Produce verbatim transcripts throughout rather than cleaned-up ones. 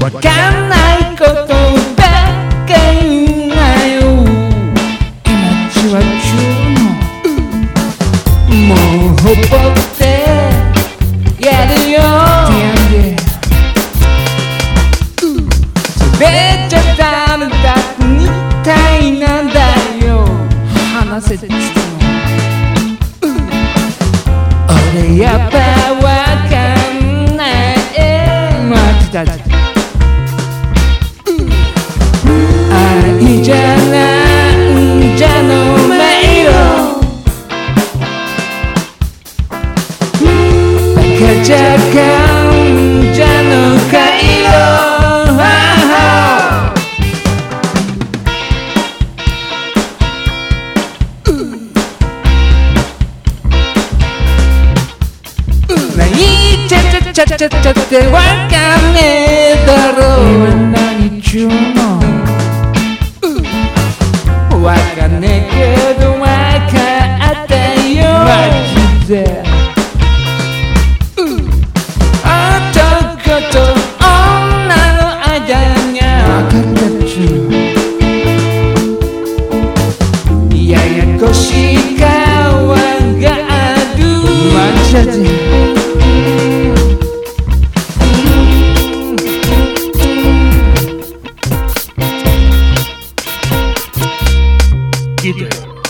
わかんないことばっか言うなよ。今じわ中のもうほっぽってやるよ。それじゃダメだみたいなんだよ。話せちゅうの俺やっぱわかんない。待ってた愛じゃなんじゃの迷路バカじゃかんじゃの回路。何ちゃちゃちゃちゃちゃってわかんねえだろ。今何中のわかんねえけどわかったよ。マジで男と女の間にわかったっちゅうややこしい川がある。マジで聞いてよ。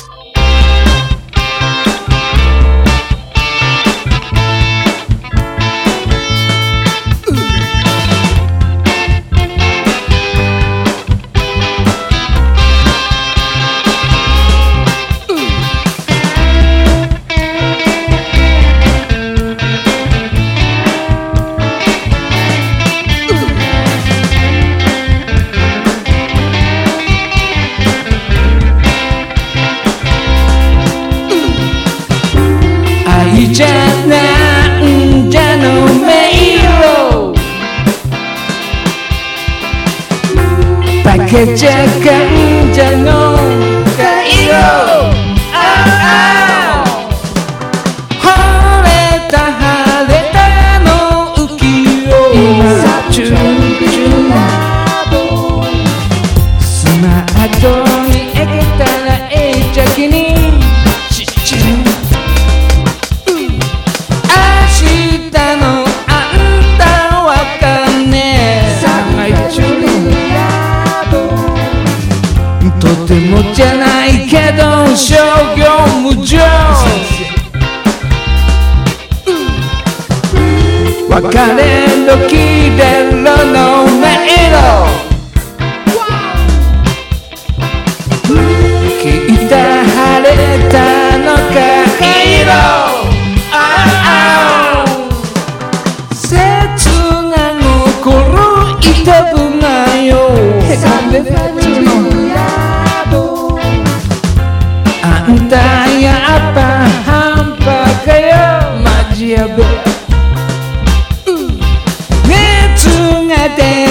愛じゃなんじゃの迷路バカじゃかんじゃの回路。晴れた晴れたの浮世今チュンチュンスマートにえげたらええじゃきにチチンとてもじゃないけど商業無常別れの切れろの迷路聞いた晴れたの回路。切が残る痛くないよ。あんたやっぱ半端かよ。マジやべ熱が出